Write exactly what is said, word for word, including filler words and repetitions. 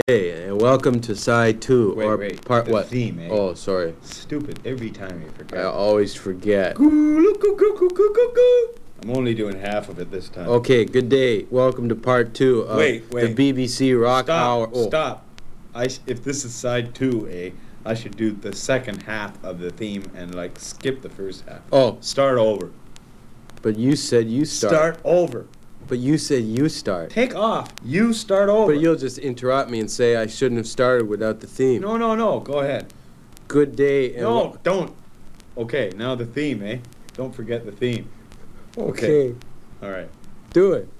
Hey, and welcome to side two, Wait, or wait, part the what? theme, eh? Oh, sorry. Stupid. Every time you I forget. always forget. I'm only doing half of it this time. Okay, good day. Welcome to part two of Wait, the wait. B B C Rock Stop. Hour. Oh, Stop. I sh if this is side two, eh? I should do the second half of the theme and like skip the first half. Oh, Start over. but you said you start. Start over. But you said you start. Take off. You start over. But you'll just interrupt me and say I shouldn't have started without the theme. No, no, no. Go ahead. Good day. And No, wel- don't. Okay, now the theme, eh? Don't forget the theme. Okay. All right. Do it.